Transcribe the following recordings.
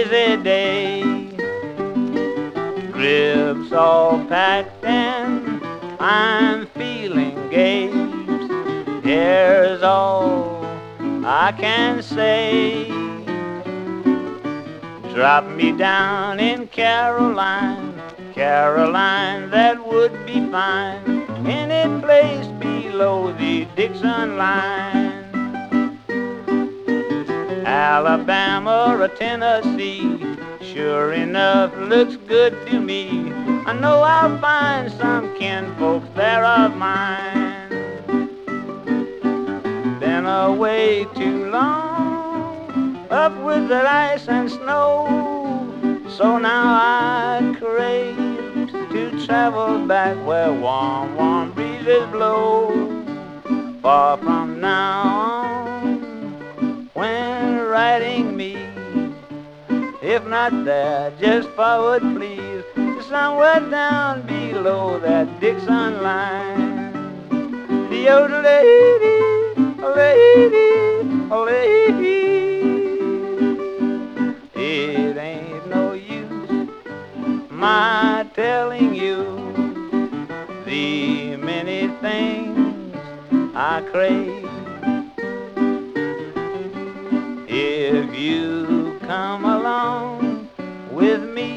busy day. Grips all packed and I'm feeling gay. Here's all I can say. Drop me down in Caroline, Caroline, that would be fine. Any place below the Dixon line. Alabama or Tennessee, sure enough looks good to me. I know I'll find some kinfolks there of mine. Been away too long, up with the ice and snow, so now I crave to travel back where warm, warm breezes blow. Far from now on, when writing me, if not there, just forward please, to somewhere down below that Dixon line. The old lady, lady, it ain't no use my telling you the many things I crave. If you come along with me,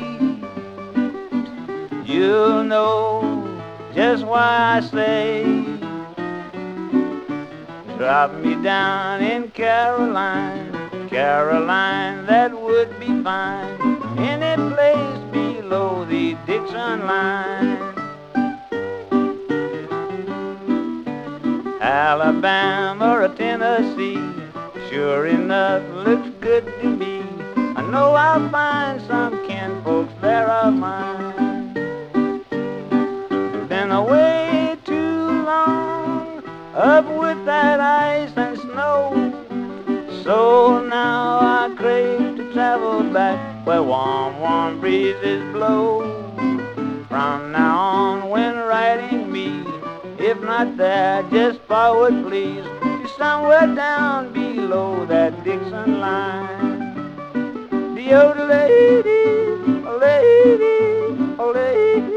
you'll know just why I say, drop me down in Caroline, Caroline, that would be fine. Any place below the Dixon line. Alabama or Tennessee, sure enough looks good to me. I know I'll find some kinfolks there of mine. Been away too long, up with that ice and snow, so now I crave to travel back where warm, warm breezes blow. From now on when writing me, if not there, just forward please, to somewhere down below that Dixon line. The old lady, lady, lady.